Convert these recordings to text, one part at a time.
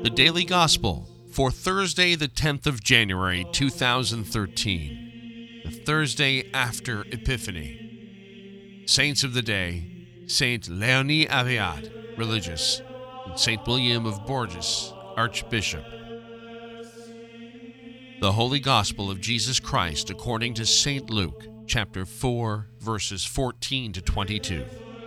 The Daily Gospel for Thursday, the 10th of January, 2013, the Thursday after Epiphany. Saints of the day, Saint Léonie Aviat, religious, and Saint William of Bourges, Archbishop. The Holy Gospel of Jesus Christ according to St. Luke, chapter 4, verses 14 to 22.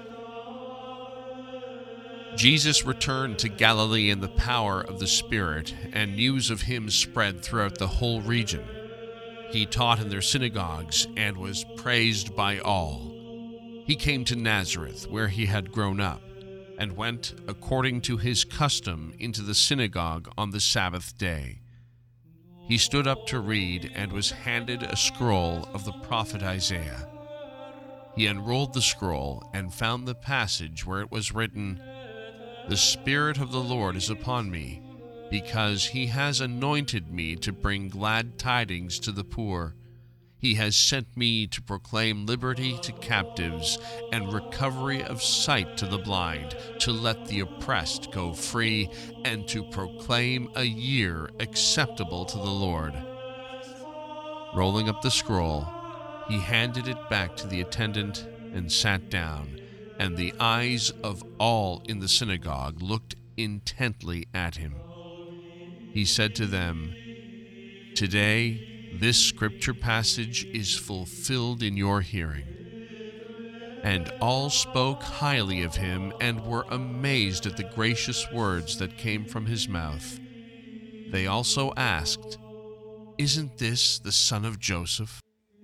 Jesus returned to Galilee in the power of the Spirit, and news of him spread throughout the whole region. He taught in their synagogues and was praised by all. He came to Nazareth, where he had grown up, and went, according to his custom, into the synagogue on the Sabbath day. He stood up to read and was handed a scroll of the prophet Isaiah. He unrolled the scroll and found the passage where it was written, "The Spirit of the Lord is upon me, because he has anointed me to bring glad tidings to the poor. He has sent me to proclaim liberty to captives and recovery of sight to the blind, to let the oppressed go free, and to proclaim a year acceptable to the Lord." Rolling up the scroll, he handed it back to the attendant and sat down. And the eyes of all in the synagogue looked intently at him. He said to them, "Today this scripture passage is fulfilled in your hearing." And all spoke highly of him and were amazed at the gracious words that came from his mouth. They also asked, "Isn't this the son of Joseph?"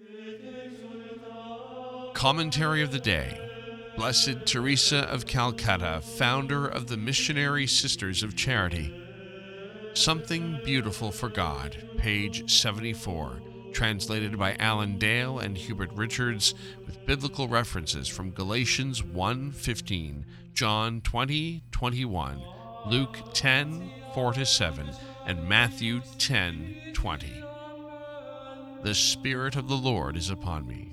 Commentary of the Day. Blessed Teresa of Calcutta, founder of the Missionary Sisters of Charity. Something Beautiful for God, page 74, translated by Alan Dale and Hubert Richards, with biblical references from Galatians 1:15, John 20:21, Luke 10:4-7, and Matthew 10:20. The Spirit of the Lord is upon me.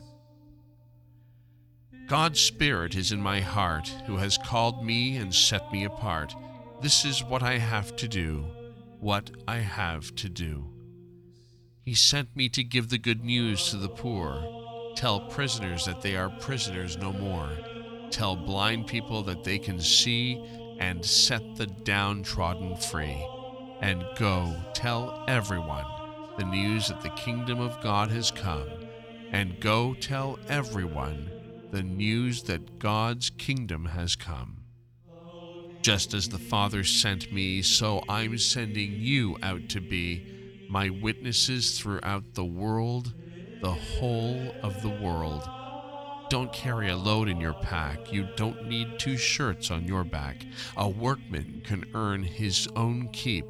God's Spirit is in my heart, who has called me and set me apart. This is what I have to do, what I have to do. He sent me to give the good news to the poor, tell prisoners that they are prisoners no more, tell blind people that they can see, and set the downtrodden free. And go, tell everyone the news that the kingdom of God has come, and go tell everyone the news that God's kingdom has come. Just as the Father sent me, so I'm sending you out to be my witnesses throughout the world, the whole of the world. Don't carry a load in your pack. You don't need 2 shirts on your back. A workman can earn his own keep.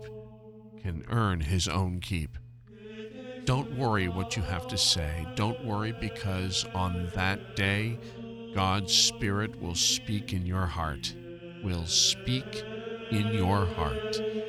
Don't worry what you have to say. Don't worry, because on that day, God's Spirit will speak in your heart.